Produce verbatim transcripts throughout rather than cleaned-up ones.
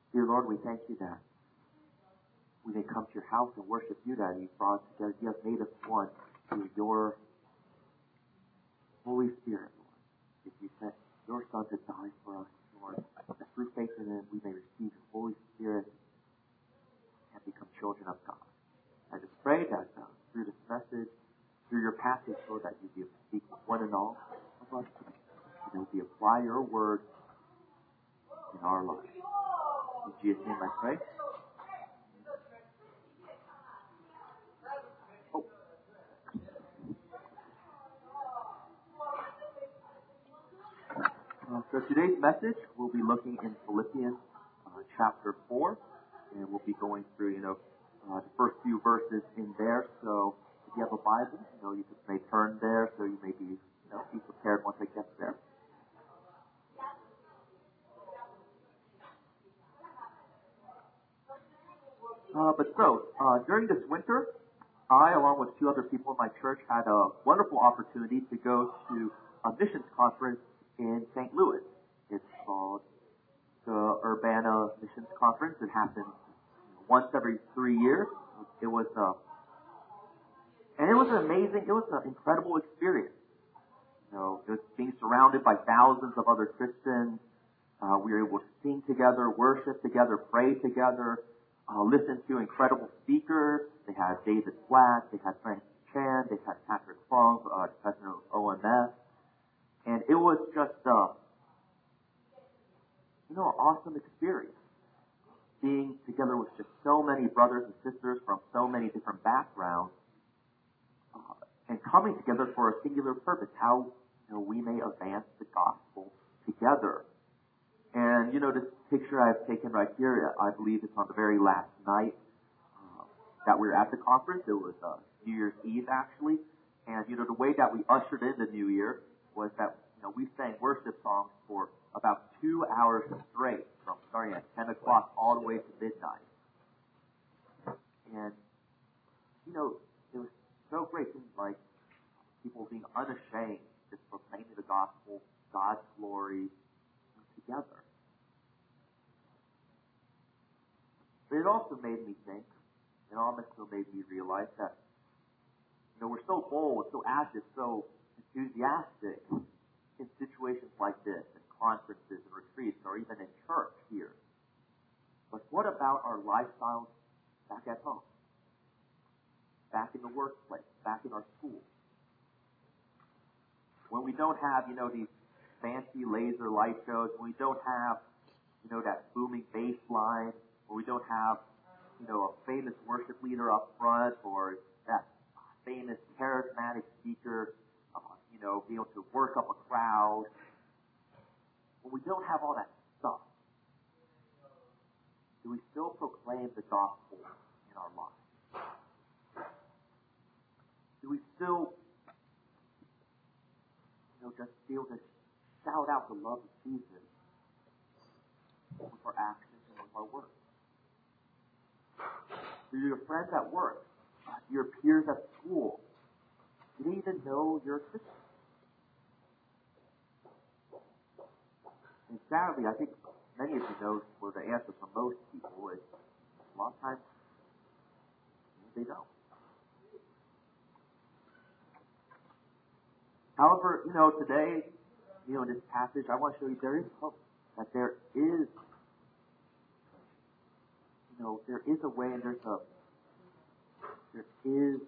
Dear Lord, we thank you that we may come to your house and worship you, that you brought us together. You have made us one through your Holy Spirit, Lord. If you sent your Son to die for us, Lord, that through faith in him we may receive your Holy Spirit and become children of God. I just pray that uh, through this message, through your passage, Lord, that you be able to speak with one and all of us, and that we apply your word in our lives. In Jesus' name I pray. Oh. Uh, so today's message, we'll be looking in Philippians uh, chapter four, and we'll be going through, you know, uh, the first few verses in there. So if you have a Bible, you know, you just may turn there, so you may be, you know, be prepared once it gets there. Uh, but so, uh, during this winter, I, along with two other people in my church, had a wonderful opportunity to go to a missions conference in Saint Louis. It's called the Urbana Missions Conference. It happens once every three years. It was, uh, and it was an amazing, it was an incredible experience. You know, it was being surrounded by thousands of other Christians. Uh, we were able to sing together, worship together, pray together. Uh, listen to incredible speakers. They had David Flack, they had Frank Chan, they had Patrick Fong, uh, president of O M S. And it was just, uh, you know, an awesome experience. Being together with just so many brothers and sisters from so many different backgrounds, uh, and coming together for a singular purpose, how, you know, we may advance the gospel together. And, you know, this picture I've taken right here, I believe it's on the very last night uh, that we were at the conference. It was uh, New Year's Eve, actually. And, you know, the way that we ushered in the New Year was that, you know, we sang worship songs for about two hours straight, from starting at ten o'clock all the way to midnight. And, you know, it was so great, things like people being unashamed, just proclaiming the gospel, God's glory, together. But it also made me think, and also made me realize that, you know, we're so bold, so active, so enthusiastic in situations like this, in conferences and retreats, or even in church here. But what about our lifestyles back at home? Back in the workplace, back in our schools? When we don't have, you know, these fancy laser light shows, when we don't have, you know, that booming bass line, when we don't have, you know, a famous worship leader up front, or that famous charismatic speaker, uh, you know, be able to work up a crowd. When we don't have all that stuff, do we still proclaim the gospel in our lives? Do we still, you know, just feel this shout out the love of Jesus with our actions and with our words? Do your friends at work, your peers at school, do they even know you're a Christian? And sadly, I think many of you know where the answer for most people is a lot of times they don't. However, you know, today, you know, in this passage, I want to show you there is hope. That there is, you know, there is a way and there's a, there is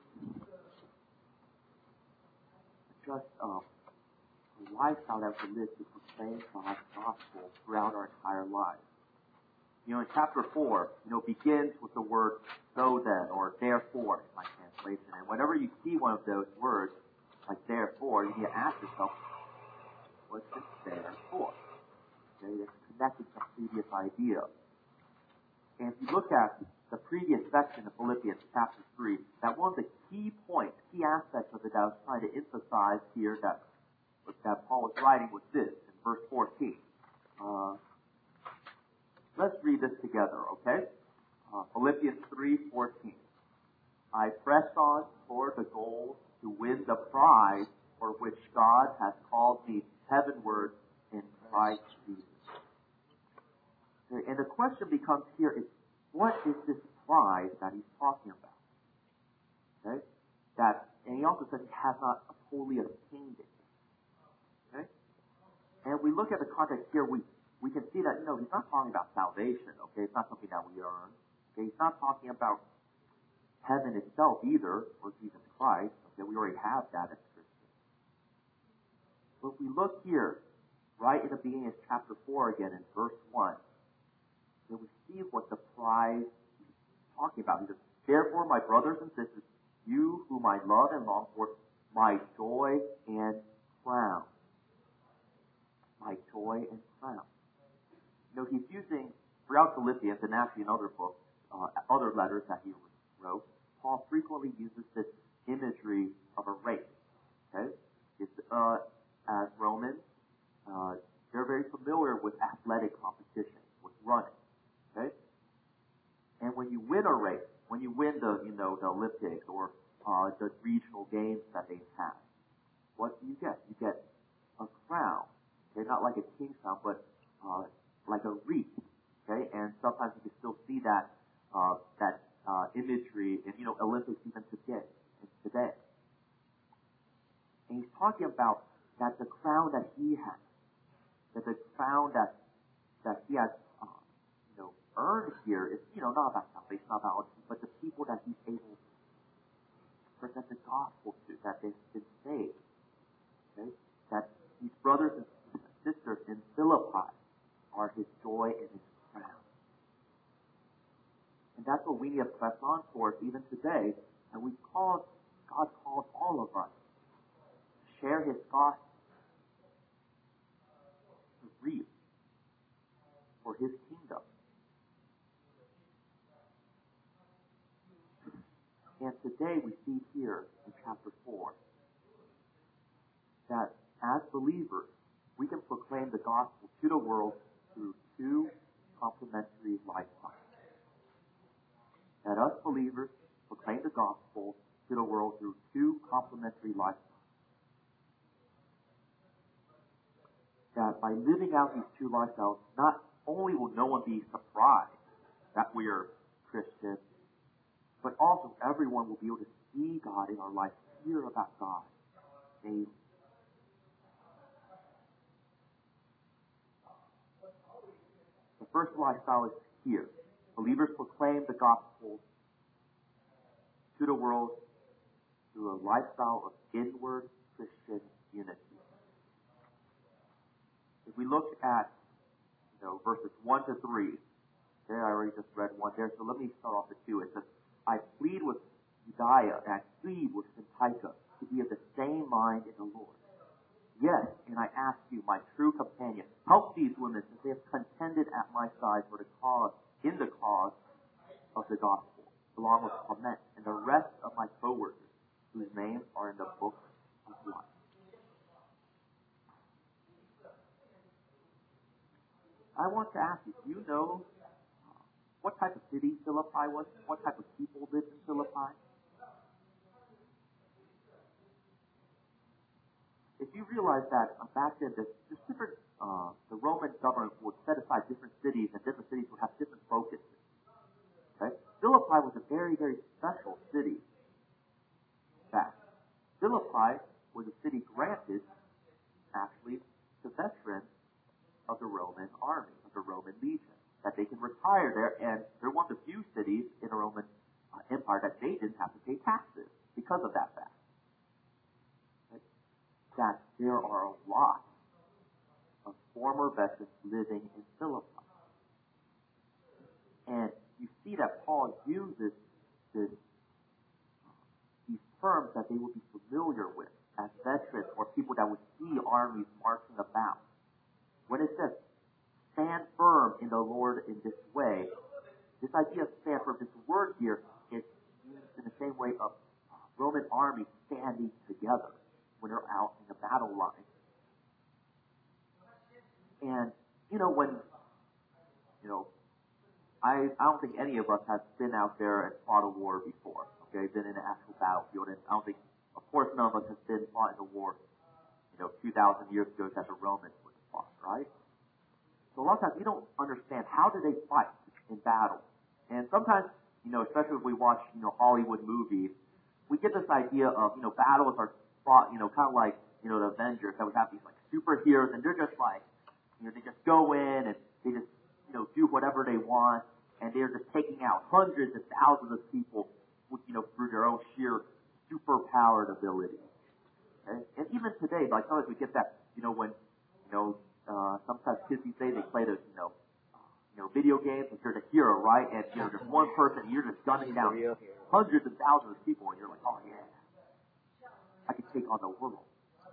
just a, a lifestyle that we live to proclaim God's gospel throughout our entire lives. You know, in chapter four, you know, begins with the word so then, or therefore, in my translation. And whenever you see one of those words, like therefore, you need to ask yourself, what's this there for? Okay, it's connected to some previous idea. And if you look at the previous section of Philippians chapter three, that one of the key points, key aspects of it that I was trying to emphasize here that, that Paul was writing was this, in verse fourteen. Uh, let's read this together, okay? Uh, Philippians three fourteen. I press on toward the goal to win the prize for which God has called me heavenward in Christ Jesus. Okay? And the question becomes here is, what is this prize that he's talking about? Okay? That, and he also says he has not fully obtained it. Okay? And we look at the context here, we, we can see that, you know, he's not talking about salvation, okay? It's not something that we earn. Okay? He's not talking about heaven itself either, or Jesus Christ. Okay? We already have that as Christians. But if we look here, right in the beginning of chapter four again, in verse one, then we see what the prize he's talking about. He says, therefore, my brothers and sisters, you whom I love and long for, my joy and crown. My joy and crown. You know, he's using, throughout Philippians and actually in other books, uh, other letters that he wrote, Paul frequently uses this imagery of a race. Okay? It's, uh, as Romans, uh, they're very familiar with athletic competition, with running. Okay? And when you win a race, when you win the, you know, the Olympics or uh, the regional games that they have, what do you get? You get a crown. Okay, not like a king's crown, but uh, like a wreath. Okay, and sometimes you can still see that uh, that uh, imagery in, you know, Olympics even today. Today, and he's talking about that the crown that he has, that the crown that that he has, uh, you know, earned here is, you know, not about salvation, not about, but the people that he's able to present the gospel to, that they've been saved. Okay, that these brothers and sisters in Philippi are his joy and his crown. And that's what we need to press on towards even today. And we call, God calls all of us to share his gospel, to reap for his kingdom. And today we see here in chapter four that as believers, we can proclaim the gospel to the world through two complementary lifestyles. That us believers proclaim the gospel to the world through two complementary lifestyles. That by living out these two lifestyles, not only will no one be surprised that we are Christians, but also everyone will be able to see God in our life, hear about God daily. The first lifestyle is here. Believers proclaim the gospel to the world through a lifestyle of inward Christian unity. If we look at, you know, verses one to three, there I already just read one there, so let me start off with two. It says, I plead with Euodia and I plead with Syntyche to be of the same mind in the Lord. Yes, and I ask you, my true companion, help these women since they have contended at my side for the cause, in the cause of the gospel, along with Clement and the rest of my co-workers, whose names are in the book of life. I want to ask you, do you know what type of city Philippi was? What type of people lived in Philippi? If you realize that uh, back then, there's, there's different, uh, the Roman government would set aside different cities, and different cities would have different focuses. Okay? Philippi was a very, very special city. In fact, Philippi was a city granted, actually, to veterans of the Roman army, of the Roman legion, that they can retire there, and they're one of the few cities in the Roman uh, Empire that they didn't have to pay taxes because of that fact. That there are a lot of former veterans living in Philippi. And you see that Paul uses this, these terms that they would be familiar with as veterans or people that would see armies marching about. When it says, stand firm in the Lord in this way, this idea of stand firm, this word here, is used in the same way of Roman armies standing together when they're out in the battle line. And, you know, when, you know, I, I don't think any of us have been out there and fought a war before, okay, been in an actual battlefield, and I don't think, of course, none of us have been fought in a war, you know, two thousand years ago that the Romans would have fought, right? So a lot of times we don't understand how do they fight in battle. And sometimes, you know, especially if we watch, you know, Hollywood movies, we get this idea of, you know, battles are fought, you know, kind of like, you know, the Avengers, that we have these like superheroes, and they're just like, you know, they just go in and they just, you know, do whatever they want, and they're just taking out hundreds of thousands of people, with, you know, through their own sheer superpowered ability. Okay? And even today, like sometimes we get that, you know, when, you know, uh, sometimes kids these days they play those, you know, you know, video games, and you're the hero, right? And you know, there's one person, and you're just gunning down hundreds of thousands of people, and you're like, oh yeah, I can take on the world.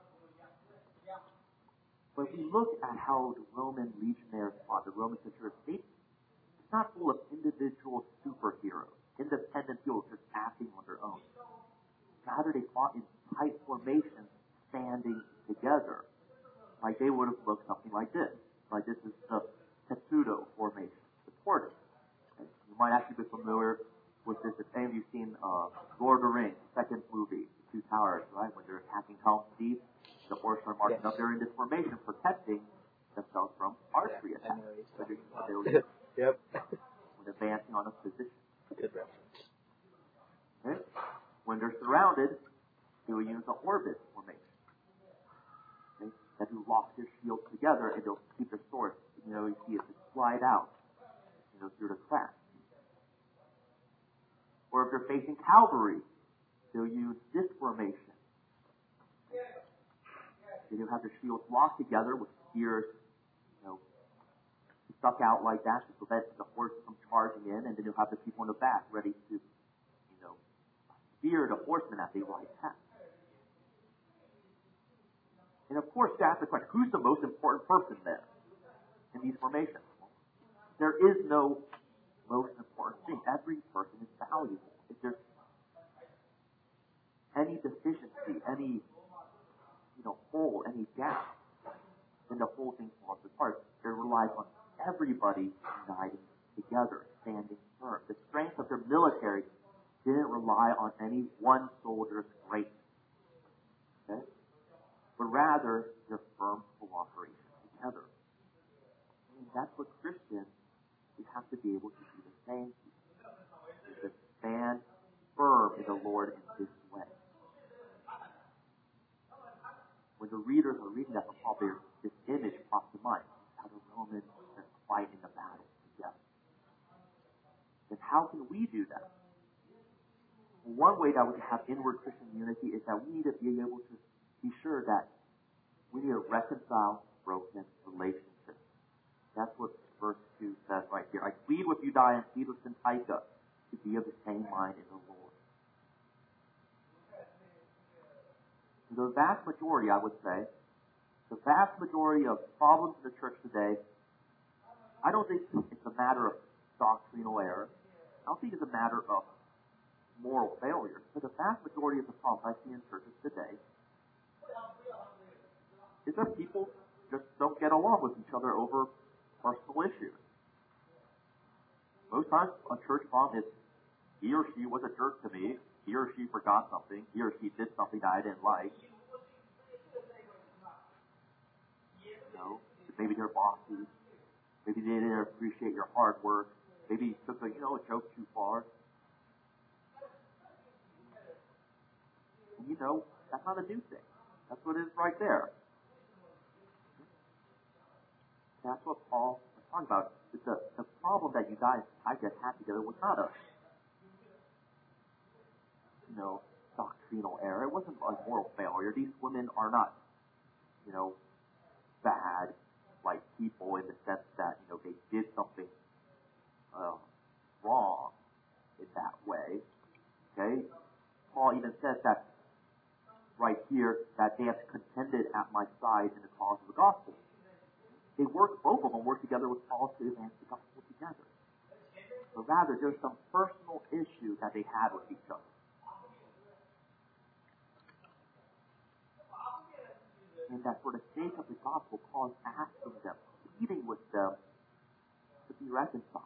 But if we look at how the Roman legionaries fought, the Roman centurions, they, it's not full of individual superheroes, independent people just acting on their own. Rather, they fought in tight formations, standing together. Like they would have looked something like this. Like this is the Tetsudo formation, the tortoise. Okay? You might actually be familiar with this. If any of you seen uh, Lord of the Rings, the second movie, The Two Towers, right? When they're attacking Helm's Deep, the horsemen are marching yes. up there in this formation, protecting themselves from archery attacks. So they were yep. when advancing on a position. Good reference. Okay? When they're surrounded, they will use the orbit formation. Okay? That who lock their shields together, and they'll keep their swords. You know, you see it just slide out, you know, through the cracks. Or if they're facing cavalry, they'll use this formation. They do have their shields locked together with spears, you know, stuck out like that to prevent the horse from charging in, and then you'll have the people in the back ready to, you know, spear the horsemen as they ride past. And of course, to ask the question, who's the most important person there in these formations? There is no most important thing. Every person is valuable. If there's any deficiency, any you know, hole, any gap, then the whole thing falls apart. It relies on everybody uniting together, standing firm. The strength of their military didn't rely on any one soldier's greatness, okay? But rather their firm cooperation together. And that's what Christians, we have to be able to do the same. To stand firm in the Lord in this way. When the readers are reading that from Paul, this image pops to mind. How the Romans fight in the battle together. Then how can we do that? Well, one way that we can have inward Christian unity is that we need to be able to be sure that we need to reconcile broken relationships. That's what verse two says right here. I plead with Euodia and plead with Syntyche to be of the same mind in the Lord. The vast majority, I would say, the vast majority of problems in the church today, I don't think it's a matter of doctrinal error. I don't think it's a matter of moral failure. But the vast majority of the problems I see in churches today is that people just don't get along with each other over personal issues. Most times, a church problem is he or she was a jerk to me, he or she forgot something, he or she did something that I didn't like. You know, maybe they're bossy, maybe they didn't appreciate your hard work, maybe you took a, you know, a joke too far. And you know, that's not a new thing. That's what it is right there. That's what Paul was talking about. The, the problem that you guys, I guess, had together was not a, you know, doctrinal error. It wasn't a moral failure. These women are not, you know, bad, like people in the sense that, you know, they did something uh, wrong in that way. Okay? Paul even says that right here, that they have contended at my side in the cause of the gospel. They work, both of them work together with Paul to advance the gospel together. But rather, there's some personal issue that they had with each other. And that for the sake of the gospel, Paul is asking them, pleading with them to be reconciled.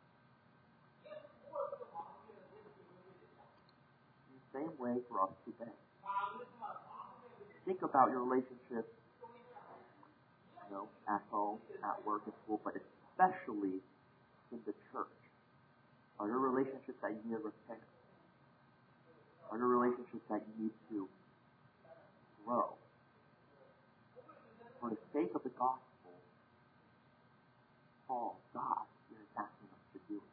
In the same way for us today. Think about your relationship you know, at home, at work, at school, but especially in the church? Are there relationships that you need to repair? Are there relationships that you need to grow? For the sake of the gospel, Paul, God, is asking us to do it.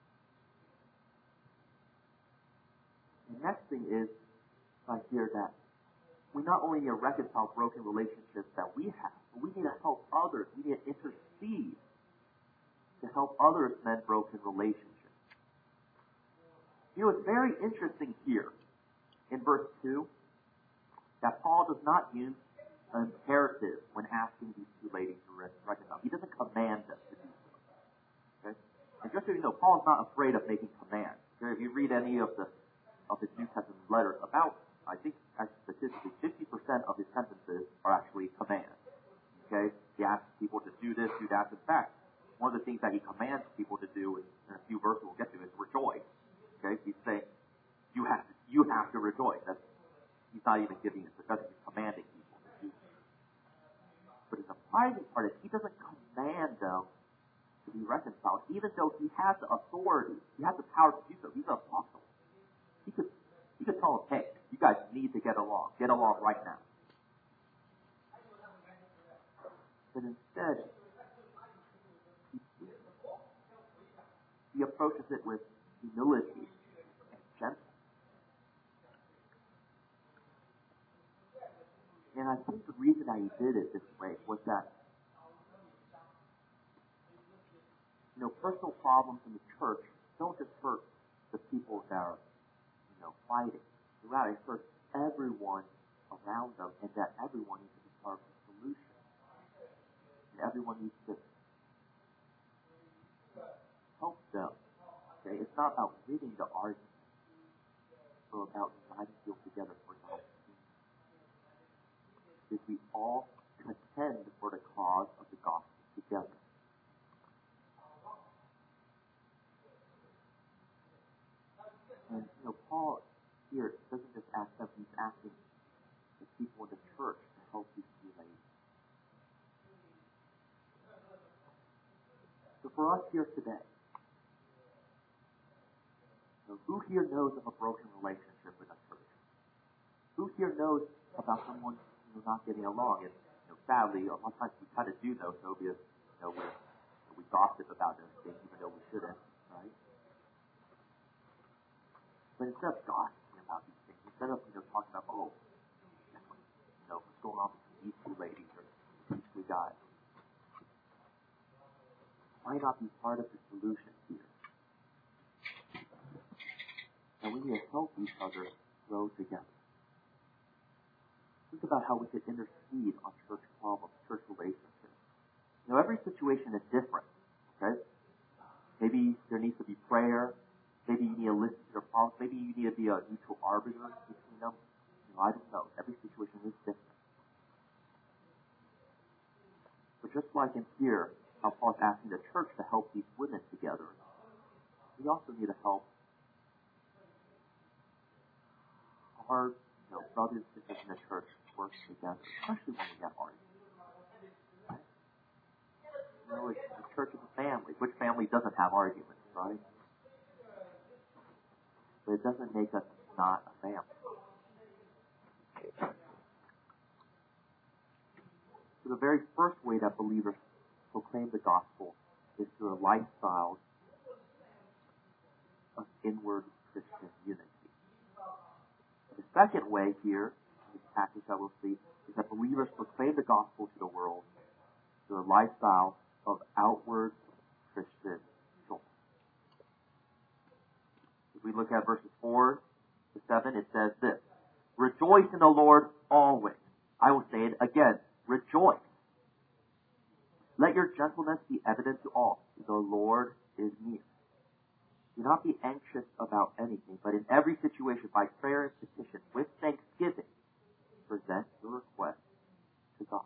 The next thing is, I hear that we not only need to reconcile broken relationships that we have, but we need to help others. We need to intercede to help others mend broken relationships. You know, it's very interesting here in verse two that Paul does not use an imperative when asking these two ladies to reconcile. He doesn't command them to do so. Okay? And just so you know, Paul is not afraid of making commands. Okay? If you read any of the of his New Testament letters, about, I think, statistically, fifty percent of his sentences are actually commands. Okay? He asks people to do this, do that. In fact, one of the things that he commands people to do, in a few verses we'll get to, is rejoice. Okay? He's saying, you have to, you have to rejoice. That's, he's not even giving a suggestion, he's commanding people to do it. But the surprising part is he doesn't command them to be reconciled, even though he has the authority, he has the power to do so. He's an apostle. He could, he could tell them, hey, you guys need to get along. Get along right now. But instead, he, he approaches it with humility and gentleness. And I think the reason that he did it this way was that, you know, personal problems in the church don't just hurt the people that are, you know, fighting. Rather, it hurts everyone around them, and that everyone needs to be part of the solution. And everyone needs to help them. Okay? It's not about winning the argument, but about uniting people together for God's kingdom. If we all contend for the cause of the gospel together. And, you know, Paul here doesn't just ask them, he's asking the people in the church to help these two ladies. So for us here today, you know, who here knows of a broken relationship in a church? Who here knows about someone, you know, not getting along? And, you know, sadly, a lot of times we kind of do know so because, you know, we're, we gossip about those things even though we shouldn't, right? But instead of gossiping about these things, instead of, you know, talking about, oh, you know, what's going on between these two ladies or these two guys, why not be part of the solution here? And we need to help each other grow together. Think about how we could intercede on church problems, church relationships. You know, every situation is different, okay? Maybe there needs to be prayer. Maybe you need to listen to their problems. Maybe you need to be a neutral arbiter between them. You know, I don't know. Every situation is different. But just like in here, how Paul's asking the church to help these women together, we also need to help our, you know, brothers and sisters in the church work together, especially when we have arguments. Right? You know, it's, the church is a family. Which family doesn't have arguments, right? But it doesn't make us not a family. So the very first way that believers proclaim the gospel is through a lifestyle of inward Christian unity. The second way here, in this passage that we'll see, is that believers proclaim the gospel to the world through a lifestyle of outward Christian joy. If we look at verses four to seven, it says this: Rejoice in the Lord always. I will say it again, rejoice. Let your gentleness be evident to all. The Lord is near. Do not be anxious about anything, but in every situation, by prayer and petition, with thanksgiving, present your request to God.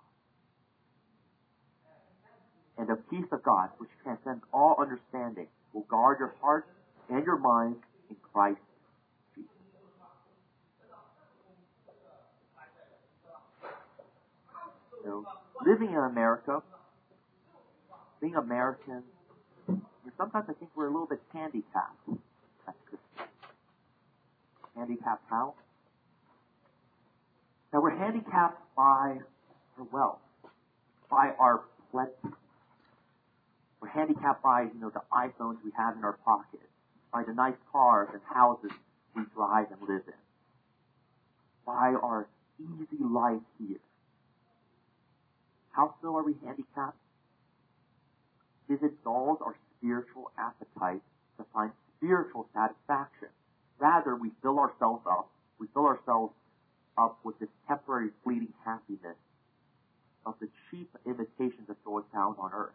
And the peace of God, which transcends all understanding, will guard your hearts and your minds in Christ Jesus. You know, living in America, being American, sometimes I think we're a little bit handicapped as Christians. Handicapped how? Now we're handicapped by our wealth, by our plenty. We're handicapped by, you know, the iPhones we have in our pockets, by the nice cars and houses we drive and live in, by our easy life here. How so are we handicapped? Because it dulls our spiritual appetite to find spiritual satisfaction. Rather, we fill ourselves up, we fill ourselves up with this temporary fleeting happiness of the cheap imitations of joy found on earth.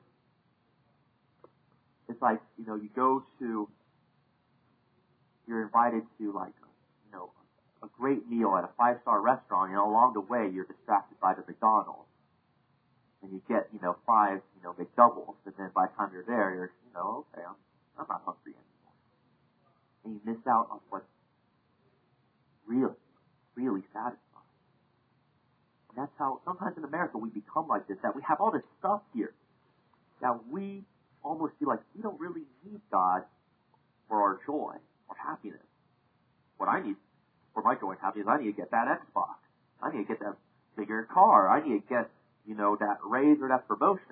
It's like, you know, you go to, you're invited to like, you know, a great meal at a five-star restaurant, and along the way you're distracted by the McDonald's. And you get, you know, five, you know, McDoubles, and then by the time you're there, you're, you know, okay, I'm, I'm not hungry anymore. And you miss out on what's really, really satisfying. And that's how, sometimes in America we become like this, that we have all this stuff here, that we almost feel like we don't really need God for our joy or happiness. What I need for my joy and happiness, I need to get that Xbox. I need to get that bigger car. I need to get, you know, that raise or that promotion.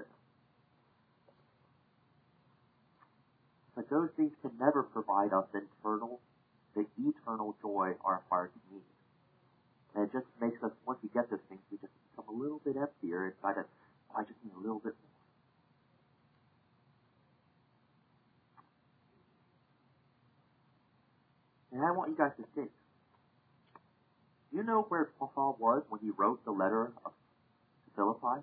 But those things can never provide us internal, the eternal joy our hearts need. And it just makes us, once we get those things, we just become a little bit emptier inside us. Oh, I just need a little bit more. And I want you guys to think. Do you know where Paul was when he wrote the letter of Philippi?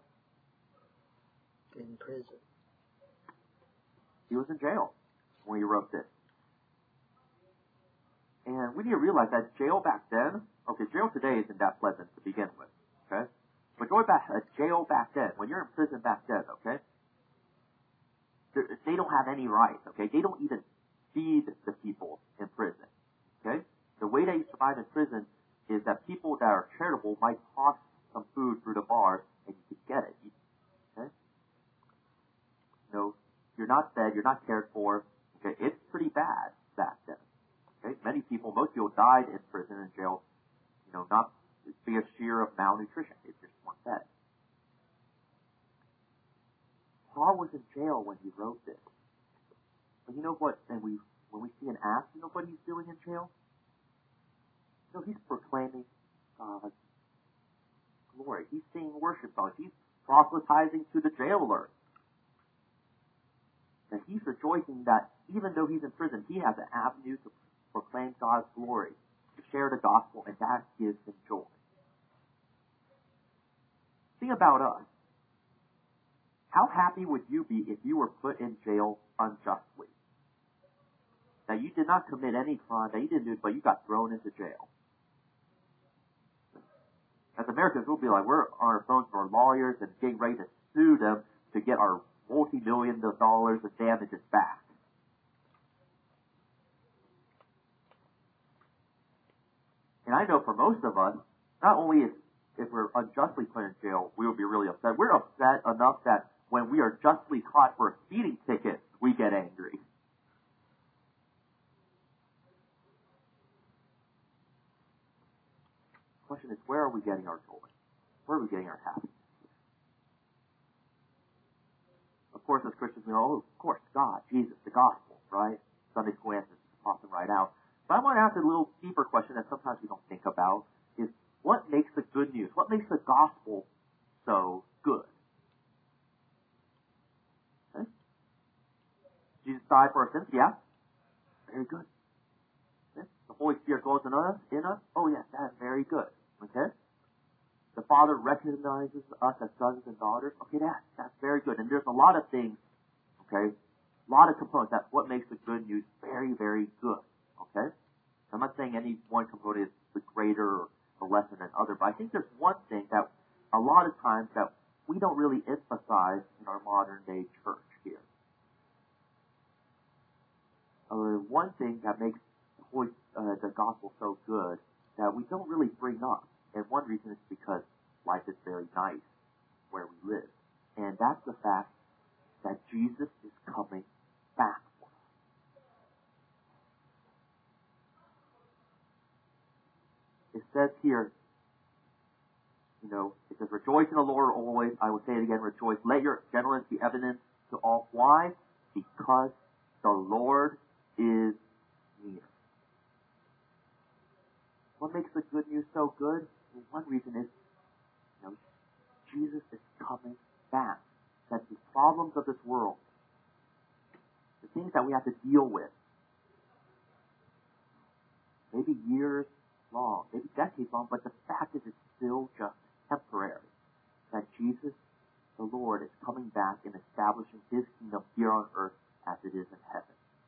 In prison. He was in jail when he wrote this. And we need to realize that jail back then, okay, jail today isn't that pleasant to begin with, okay? But going back, uh, jail back then, when you're in prison back then, okay, they don't have any rights, okay? They don't even feed the people in prison, okay? The way that you survive in prison is that people that are charitable might toss some food through the bars and you can get it, okay? You know, you're not fed, you're not cared for, okay? It's pretty bad back then. Okay? Many people, most people died in prison and jail, you know, not via sheer of malnutrition. They just weren't fed. Paul was in jail when he wrote this. But you know what? And we, when we see an act, you know what he's doing in jail? You know, he's proclaiming God's glory. He's singing worship songs. He's proselytizing to the jailer. And he's rejoicing that even though he's in prison, he has an avenue to proclaim God's glory, to share the gospel, and that gives him joy. Think about us. How happy would you be if you were put in jail unjustly? That you did not commit any crime, that you didn't do it, but you got thrown into jail. As Americans, we'll be like, we're on our phones for our lawyers and getting ready to sue them to get our multi-millions of dollars of damages back. And I know for most of us, not only if, if we're unjustly put in jail, we will be really upset. We're upset enough that when we are justly caught for a speeding ticket, we get angry. The question is, where are we getting our joy? Where are we getting our happiness? Of course, as Christians, we know, oh, of course, God, Jesus, the gospel, right? Sunday school answers popping right out. But I want to ask a little deeper question that sometimes we don't think about, is what makes the good news? What makes the gospel so good? Okay? Jesus died for our sins? Yeah. Very good. Okay? The Holy Spirit dwells in us, in us? Oh, yes, that's very good. Okay? The Father recognizes us as sons and daughters? Okay, that, that's very good. And there's a lot of things, okay, a lot of components. That's what makes the good news very, very good. Okay? I'm not saying any one component is the greater or the lesser than other, but I think there's one thing that a lot of times that we don't really emphasize in our modern day church here. Uh, one thing that makes the, Holy, uh, the gospel so good that we don't really bring up, and one reason is because life is very nice where we live. And that's the fact that Jesus is coming back for us. It says here, you know, it says, rejoice in the Lord always. I will say it again, rejoice. Let your gentleness be evident to all. Why? Because the Lord is near. What makes the good news so good? Well, one reason is, you know, Jesus is coming back. That the problems of this world, the things that we have to deal with, maybe years long, maybe decades long, but the fact is it's still just temporary. That Jesus, the Lord, is coming back and establishing His kingdom here on earth as it is in heaven.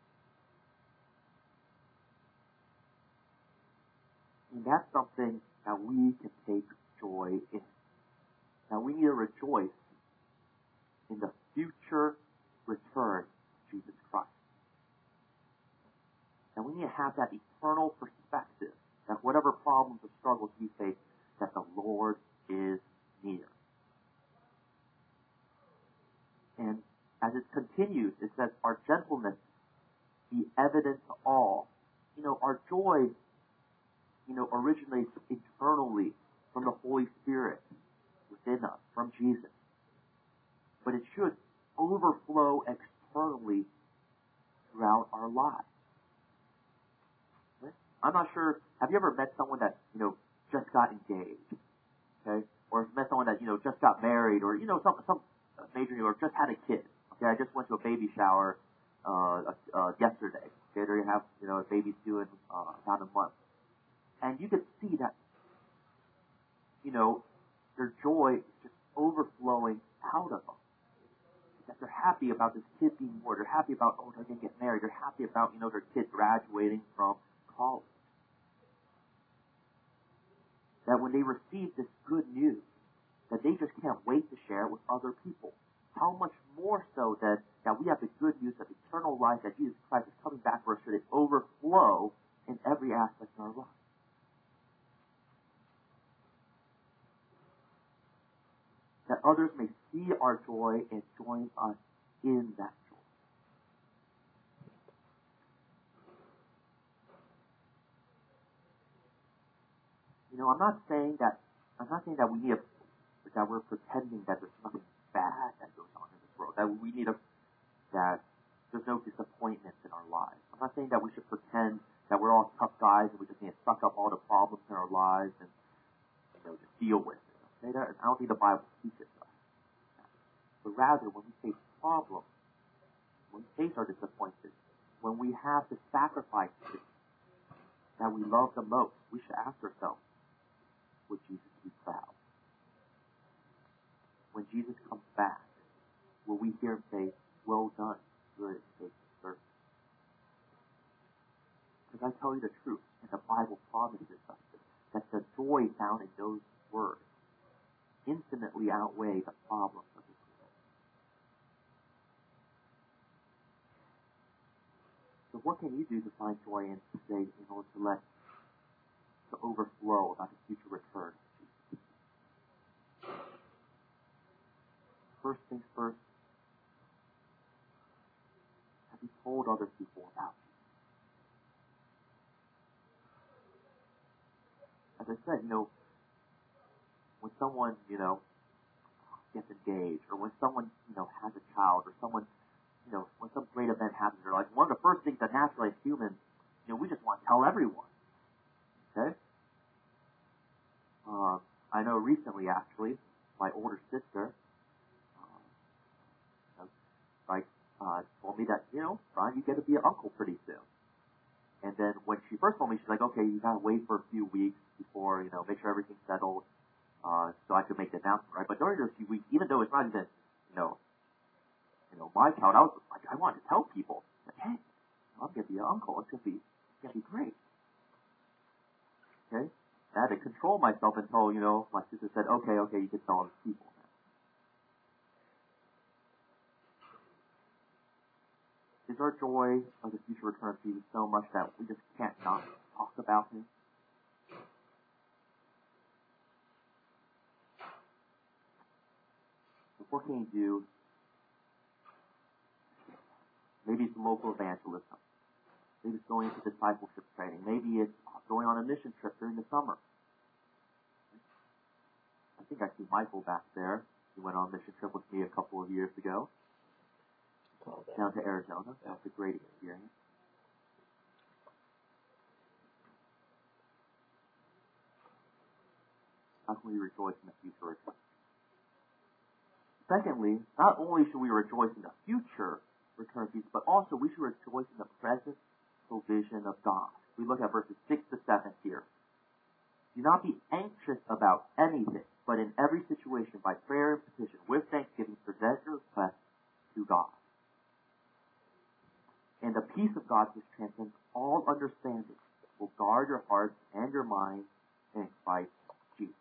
And that's something that we can take joy in. Now we need to rejoice in the future return of Jesus Christ. And we need to have that eternal perspective that whatever problems or struggles we face, that the Lord is near. And as it continues, it says, our gentleness be evident to all. You know, our joy, you know, originates eternally from the Holy Spirit within us, from Jesus. But it should overflow externally throughout our lives. Okay? I'm not sure, have you ever met someone that, you know, just got engaged? Okay? Or met someone that, you know, just got married, or, you know, some some major, or just had a kid. Okay, I just went to a baby shower uh, uh, yesterday. Okay, there you have, you know, a baby's due in uh, about a month. And you could see that, you know, their joy is just overflowing out of them. That they're happy about this kid being born. They're happy about, oh, they're going to get married. They're happy about, you know, their kid graduating from college. That when they receive this good news, that they just can't wait to share it with other people. How much more so that, that we have the good news of eternal life, that Jesus Christ is coming back for us, should it overflow in every aspect of our life. That others may see our joy and join us in that joy. You know, I'm not saying that I'm not saying that we need a, that we're pretending that there's nothing bad that goes on in this world. That we need a that there's no disappointments in our lives. I'm not saying that we should pretend that we're all tough guys and we just need to suck up all the problems in our lives and, you know, just deal with it. Okay? That, I don't think the Bible teaches us. But rather, when we face problems, when we face our disappointments, when we have to sacrifice things that we love the most, we should ask ourselves, would Jesus be proud? When Jesus comes back, will we hear him say, well done, good and faithful servant? Because I tell you the truth, and the Bible promises us that the joy found in those words infinitely outweigh the problems of this world. So what can you do to find joy in today in order to let the overflow about the future return of Jesus? First things first, have you told other people about you? As I said, you know, when someone, you know, gets engaged, or when someone, you know, has a child, or someone, you know, when some great event happens in their life, one of the first things that naturally as humans, you know, we just want to tell everyone. Okay? Uh, I know recently, actually, my older sister, uh, like, uh, told me that, you know, Brian, you get to be an uncle pretty soon. And then when she first told me, she's like, okay, you gotta wait for a few weeks before, you know, make sure everything's settled, uh, so I could make the announcement, right? But during those few weeks, even though it's not even, you know, you know, my child, I was like, I wanted to tell people, like, hey, I'm gonna be an uncle. It's gonna be, it's gonna be great. Okay? I had to control myself until, you know, my sister said, okay, okay, you can tell other people. Is our joy of the future return of Jesus so much that we just can't not talk about him? what can you do? Maybe it's local evangelism. Maybe it's going to discipleship training. Maybe it's going on a mission trip during the summer. I think I see Michael back there. He went on a mission trip with me a couple of years ago. Down to Arizona. That was a great experience. How can we rejoice in the future? Secondly, not only should we rejoice in the future return of Jesus, but also we should rejoice in the present provision of God. We look at verses six to seven here. Do not be anxious about anything, but in every situation, by prayer and petition, with thanksgiving, present your requests to God. And the peace of God, which transcends all understanding, will guard your hearts and your minds in Christ Jesus.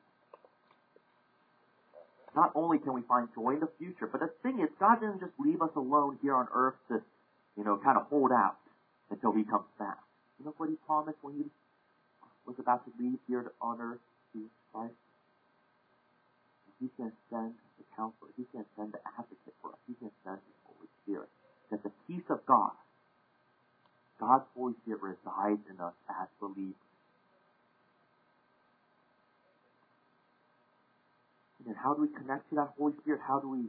Not only can we find joy in the future, but the thing is, God didn't just leave us alone here on earth to, you know, kind of hold out until He comes back. You know what He promised when He was about to leave here on earth, Jesus Christ? He's going to send the counselor. He's going to send the advocate for us. He's going to send His Holy Spirit. That the peace of God, God's Holy Spirit, resides in us as believers. And how do we connect to that Holy Spirit? How do we,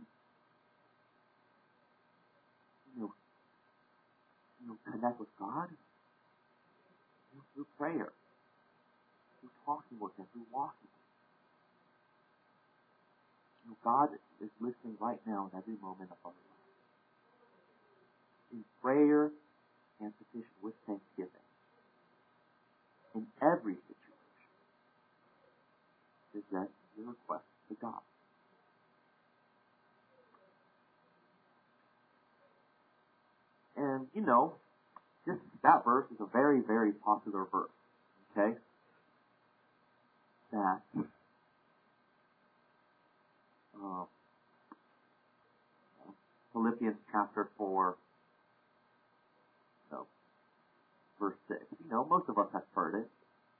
you know, you know connect with God? You know, through prayer, through talking with Him, through walking. You know, God is listening right now in every moment of our life. In prayer and petition with thanksgiving, in every situation, present your request to God. And, you know, just that verse is a very, very popular verse. Okay? That uh, Philippians chapter four, no, verse six. You know, most of us have heard it.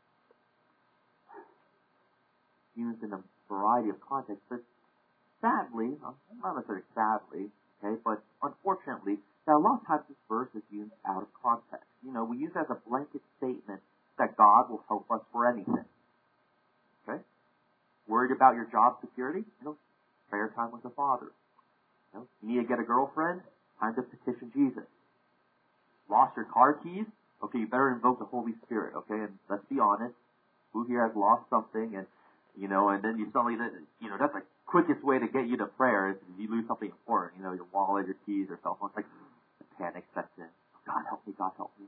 Used in a variety of contexts, but sadly, not necessarily sadly, okay, but unfortunately, that a lot of times this verse is used out of context. You know, we use it as a blanket statement that God will help us for anything. Okay? Worried about your job security? You know, prayer time with the Father. You know, you need to get a girlfriend? Time to petition Jesus. Lost your car keys? Okay, you better invoke the Holy Spirit, okay? And let's be honest, who here has lost something and You know, and then you suddenly, you know, that's the quickest way to get you to prayer is if you lose something important, you know, your wallet, your keys, or cell phone. It's like, the panic sets in. God help me, God help me.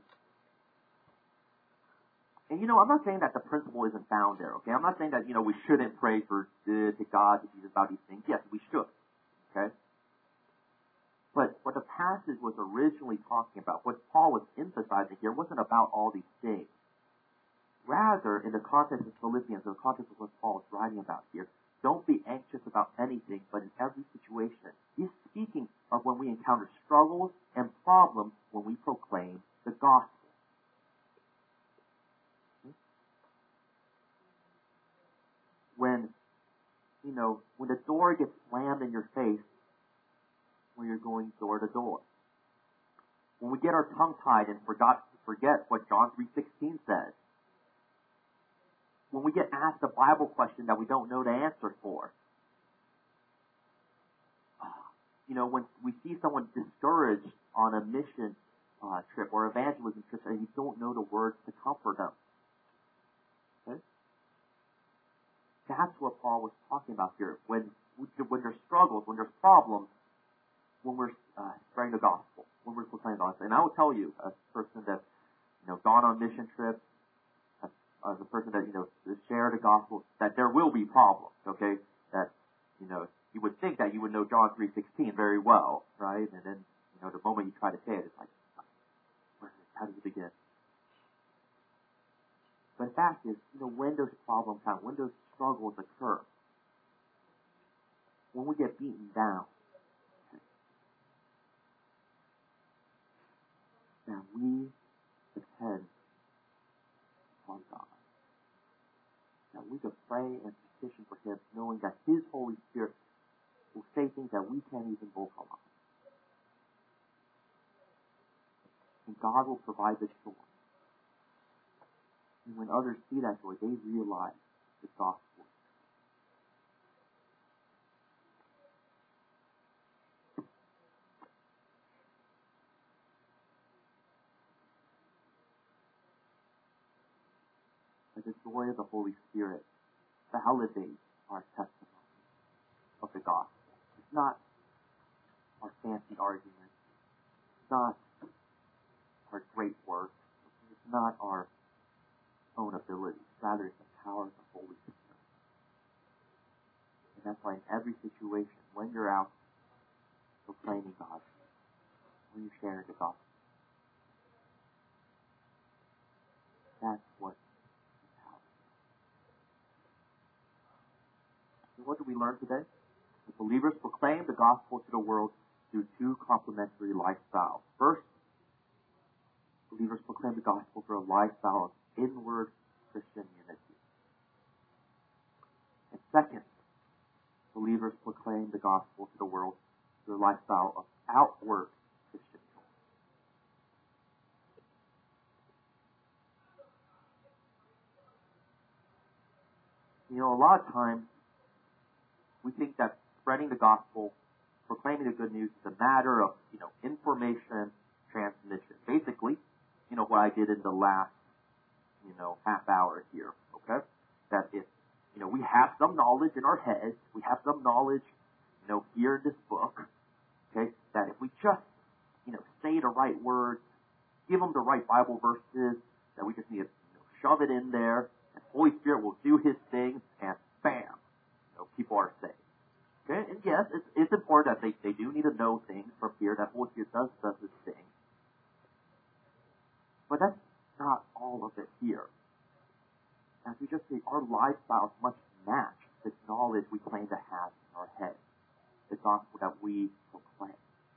And, you know, I'm not saying that the principle isn't found there, okay? I'm not saying that, you know, we shouldn't pray for uh, to God, to Jesus about these things. Yes, we should, okay? But what the passage was originally talking about, what Paul was emphasizing here, wasn't about all these things. Rather, in the context of Philippians, in the context of what Paul is writing about here, don't be anxious about anything, but in every situation. He's speaking of when we encounter struggles and problems when we proclaim the gospel. When, you know, when the door gets slammed in your face when you're going door to door. When we get our tongue tied and forgot forget what John three sixteen says. When we get asked a Bible question that we don't know the answer for. You know, when we see someone discouraged on a mission uh, trip or evangelism trip and you don't know the words to comfort them. Okay? That's what Paul was talking about here. When when there's struggles, when there's problems, when we're uh, spreading the gospel, when we're proclaiming the gospel. And I will tell you, as a person that's, you know, gone on mission trips, as, as a person that, you know, shared the gospel, that there will be problems, okay? That, you know, you would think that you would know John three sixteen very well, right? And then, you know, the moment you try to say it, it's like, where, how do you begin? But the fact is, you know, when those problems happen, when those struggles occur, when we get beaten down, that we depend on God. That we can pray and petition for Him, knowing that His Holy Spirit will say things that we can't even vocalize. And God will provide the joy. And when others see that joy, they realize the gospel. But the joy of the Holy Spirit validates our testimony of the gospel. It's not our fancy arguments. It's not our great work. It's not our own abilities. Rather, it's the power of the Holy Spirit. And that's why in every situation, when you're out proclaiming God, when you're sharing the gospel, that's what is happening. So what do we learn today? The believers proclaim the gospel to the world through two complementary lifestyles. First, believers proclaim the gospel through a lifestyle of inward Christian unity. And second, believers proclaim the gospel to the world through a lifestyle of outward Christian joy. You know, a lot of times we think that spreading the gospel, proclaiming the good news is a matter of, you know, information transmission. Basically, you know, what I did in the last, you know, half hour here, okay? That if, you know, we have some knowledge in our heads, we have some knowledge, you know, here in this book, okay, that if we just, you know, say the right words, give them the right Bible verses, that we just need to, you know, shove it in there, and Holy Spirit will do His thing, and bam, you know, people are saved. Okay? And yes, it's, it's important that they, they do need to know things from here, that Holy Spirit does, does His thing. But that's not all of it here. As we just say, our lifestyles must match this knowledge we claim to have in our head, the gospel that we proclaim.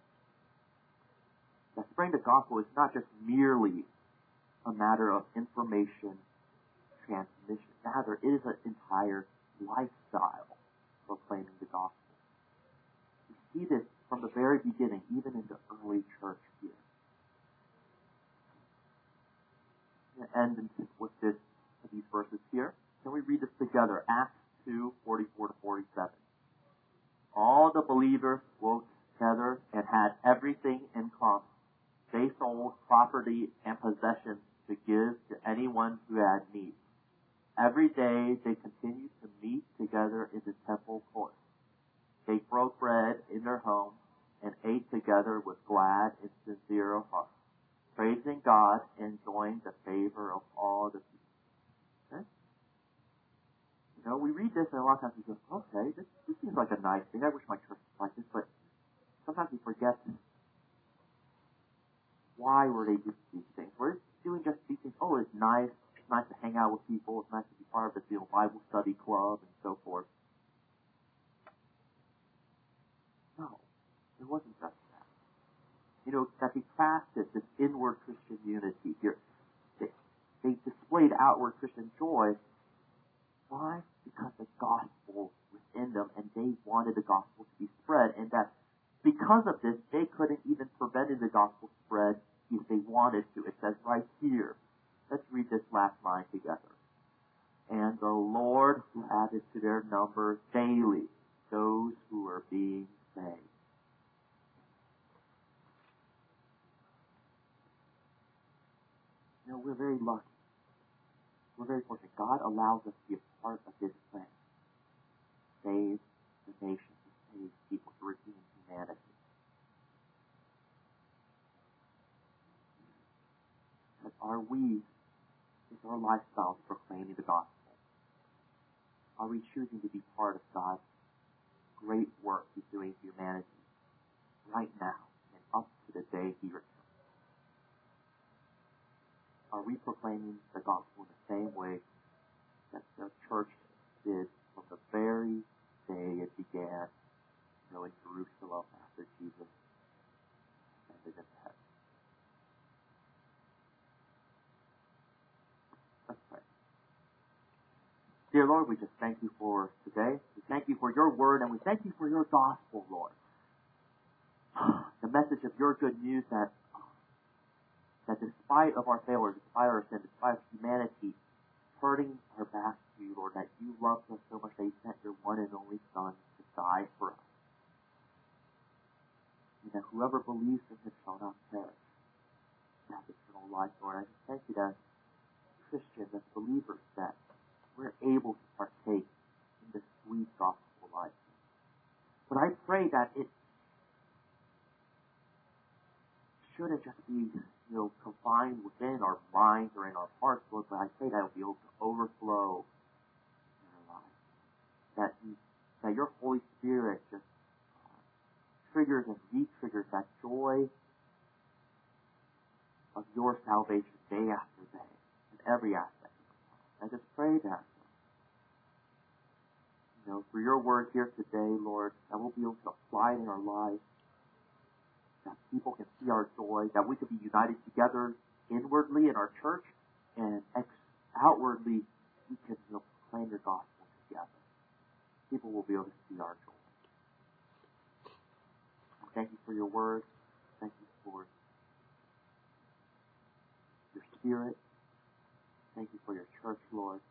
That spreading the gospel is not just merely a matter of information transmission. Rather, it is an entire lifestyle proclaiming the gospel. We see this from the very beginning, even in the early church here. End with this, these verses here. Can we read this together? Acts two, forty-four to forty-seven. All the believers dwelt together and had everything in common. They sold property and possessions to give to anyone who had need. Every day they continued to meet together in the temple courts. They broke bread in their homes and ate together with glad and sincere hearts, praising God and enjoying the favor of all the people. Okay? You know, we read this and a lot of times we go, okay, this, this seems like a nice thing. I wish my church was like this, but sometimes we forget why were they doing these things. We're doing just these things, oh, it's nice. It's nice to hang out with people. It's nice to be part of the you know, Bible study club and so forth. No, it wasn't just that. You know, that they practiced this inward Christian unity here. They, they displayed outward Christian joy. Why? Because the gospel was in them, and they wanted the gospel to be spread, and that because of this, they couldn't even prevent the gospel spread if they wanted to. It says right here. Let's read this last line together. And the Lord who added to their number daily those who are being saved. You know, we're very lucky. We're very fortunate. God allows us to be a part of His plan. Save the nation, to save people, to redeem humanity. But are we, is our lifestyle proclaiming the gospel? Are we choosing to be part of God's great work He's doing in humanity right now and up to the day He returns? Are we proclaiming the gospel in the same way that the church did from the very day it began, you know, in Jerusalem after Jesus ascended into heaven? Let's pray. Dear Lord, we just thank you for today. We thank you for your word, and we thank you for your gospel, Lord. The message of your good news that that despite of our failures, despite our sin, despite of humanity turning our backs to you, Lord, that you loved us so much that you sent your one and only Son to die for us. And that whoever believes in him shall not perish, but have eternal life, Lord. I just thank you that Christians, as believers, that we're able to partake in this sweet gospel life. But I pray that it shouldn't just be, you know, confined within our minds or in our hearts, Lord, but I pray that it will be able to overflow in our lives. That you, that your Holy Spirit just uh, triggers and re-triggers that joy of your salvation day after day in every aspect of our lives. I just pray that, you know, for your word here today, Lord, that we'll be able to apply it in our lives, that people can see our joy, that we could be united together inwardly in our church, and ex- outwardly we can, you know, proclaim your gospel together. People will be able to see our joy. And thank you for your word. Thank you for your Spirit. Thank you for your church, Lord.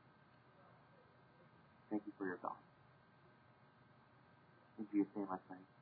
Thank you for your gospel. In Jesus' name I pray.